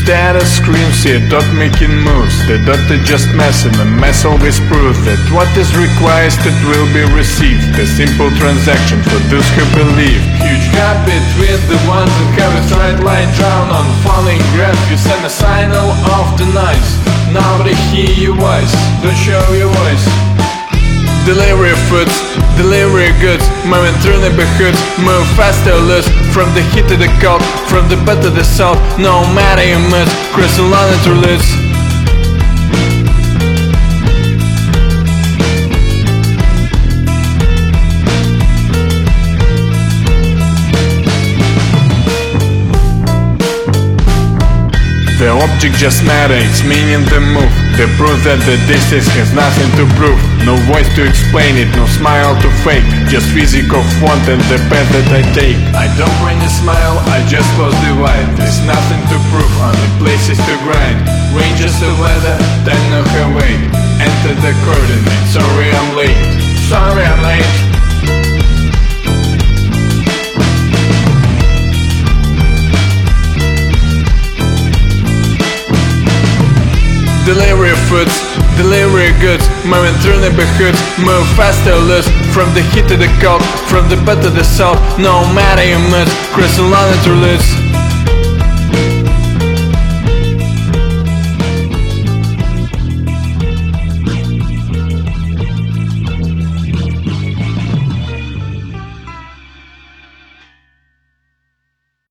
Data screams here, dot making moves. The dot is just mess, and the mess always proves that what is required that will be received. A simple transaction for those who believe. Huge gap between the ones that have a straight line drawn on falling graph. You send a signal of the noise. Nobody hear your voice, don't show your voice. Delivery foods, delivery goods, moving through neighborhoods, move faster or less. From the heat to the cold, from the bad to the south, no matter you must, cross the line and through lids. The object just matter, it's meaning the move. The proof that the distance has nothing to prove. No voice to explain it, no smile to fake. Just physical want and the path that I take. I don't bring a smile, I just close the wide. There's nothing to prove, only places to grind. Ranges of weather, then no her way. Enter the coordinates, sorry I'm late. Sorry I'm late. Delivery foods, delivery goods, moving through neighborhoods, move faster or less. From the heat to the cold, from the bad to the south, no matter you must, cross the line and through lids.